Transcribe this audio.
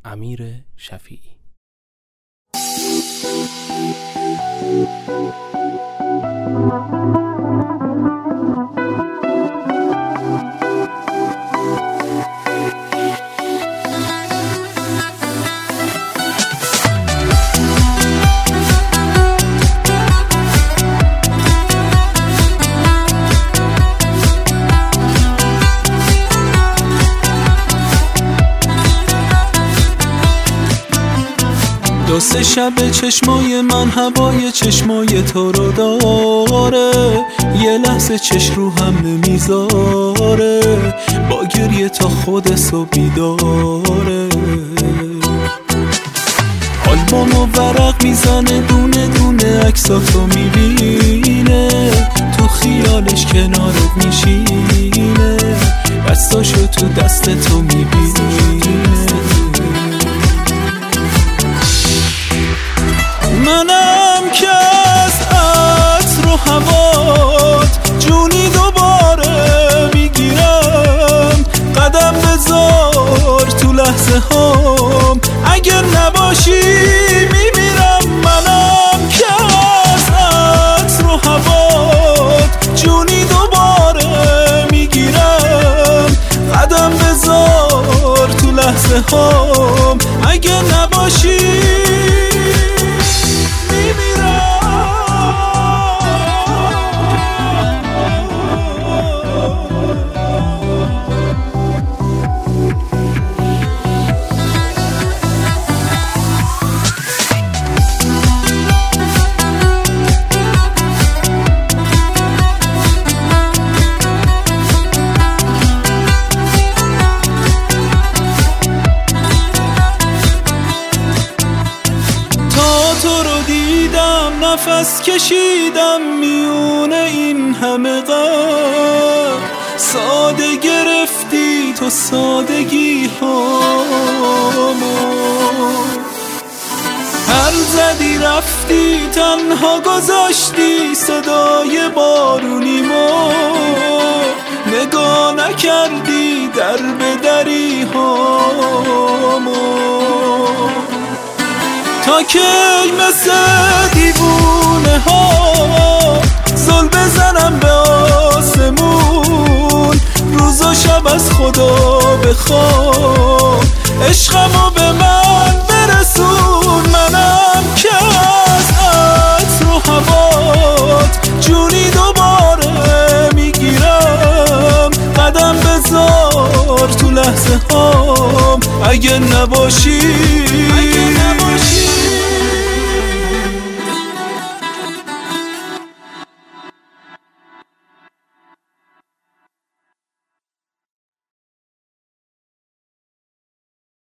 امیر شفیعی. دو سه شب چشمای من هوای چشمای تو رو داره، یه لحظه چشم رو هم نمیذاره، با گریه تا خودسو بیداره. آلبومو ورق میزنه، دونه دونه عکساتو میبینه، تو خیالش کنارت میشینه، دستاشو تو دست تو میبینه. منم که از عطر و هوات جونی دوباره میگیرم، قدم بذار تو لحظه هام، اگر نباشی میمیرم. منم که از عطر و هوات جونی دوباره میگیرم، قدم بذار تو لحظه هام، اگر نباشی نفس کشیدم میون این همه غم، ساده گرفتی تو سادگی هامو، هر زدی رفتی تنها گذاشتی صدای بارونیمو، نگاه نکردی در به دری هامو، تا کی مثل دیوونه ها زل بزنم به آسمون، روز و شب از خدا بخوام، عشقمو به من برسون. منم که از عطر و هوات جونی دوباره میگیرم، قدم بذار تو لحظه هام، اگه نباشی